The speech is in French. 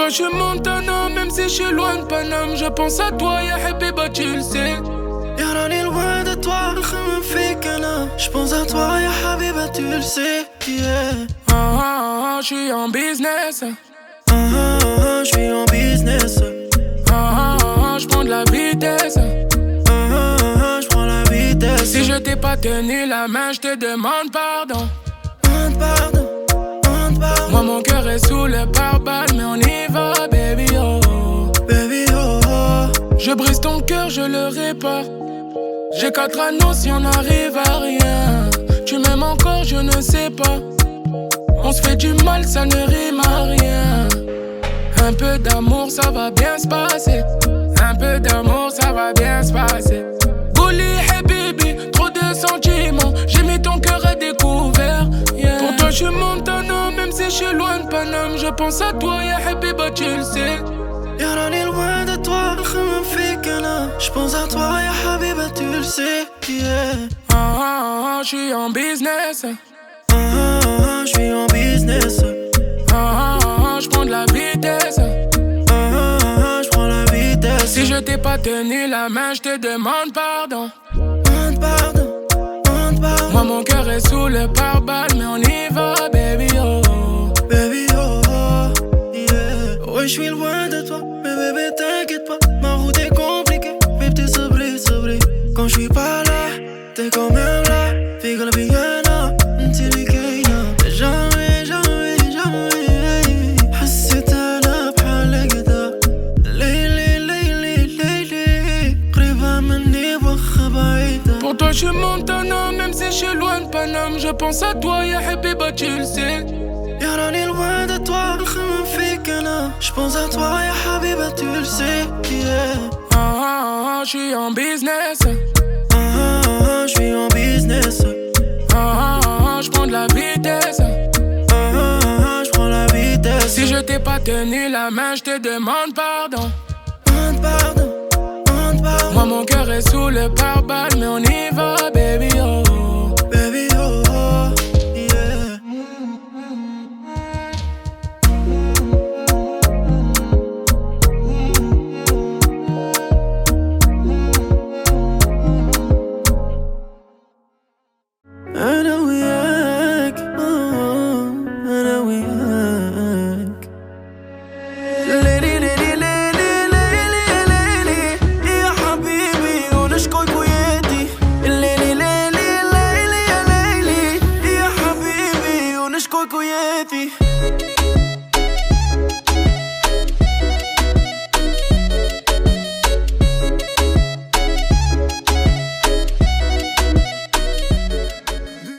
toi je suis Montana, même si je suis loin de Paname. Je pense à toi, ya Habiba, tu le sais. يا راني loin de toi, نخمم فيك أنا. J'pense à toi, ya Habiba, tu le sais. Yeah. J'suis en business. J'suis en business. J'prends de la vitesse. J'prends la vitesse. Si je t'ai pas tenu la main, j'te demande pardon. Pardon. Moi mon cœur est sous le pare-balles, mais on y va, baby oh. Baby oh. Je brise ton cœur, je le répare. J'ai 4 anneaux si on n'arrive à rien. Tu m'aimes encore, je ne sais pas. On se fait du mal, ça ne rime à rien. Un peu d'amour, ça va bien se passer. Un peu d'amour, ça va bien se passer. Bouli, habibi, trop de sentiments. J'ai mis ton cœur à découvert. Yeah. Pour toi, je suis Montana, même si je suis loin de Paname. Je pense à toi, ya habiba, tu le sais. يا راني loin de toi, نخمم فيك أنا. J'pense à toi, ya Habiba, tu le sais. Yeah. J'suis en business. J'suis en business. J'prends de la vitesse. J'prends la vitesse. Si je t'ai pas tenu la main, j'te demande pardon. Pardon. Moi mon cœur est sous le pare-balles, mais on y va, baby oh. Baby oh, yeah. Ouais, j'suis loin de toi, mais bébé t'inquiète pas. Ma route est compliquée, mais t'es sabri. Quand j'suis pas là, t'es quand même là. Fais que la vie est là, t'es l'ikayna. Jamais حسيت أنا بحال كدا. ليلي قريبة مني وخا بعيدة. Pour toi je suis Montana, même si je suis loin de Paname. Je pense à toi, ya habiba, tu le sais. يا راني loin de toi, نخمم فيك أنا. J'pense à toi, ya Habiba, tu le sais. Yeah. J'suis en business. J'suis en business. J'prends de la vitesse. J'prends la vitesse. Si je t'ai pas tenu la main, j'te demande pardon. Pardon. Moi mon cœur est sous le pare-balles, mais on y va, baby oh. Baby oh, yeah. أنا وياك أنا وياك. ليلي يا حبيبي ونشكوك ويدي. ليلي يا حبيبي ونشكوك ويدي.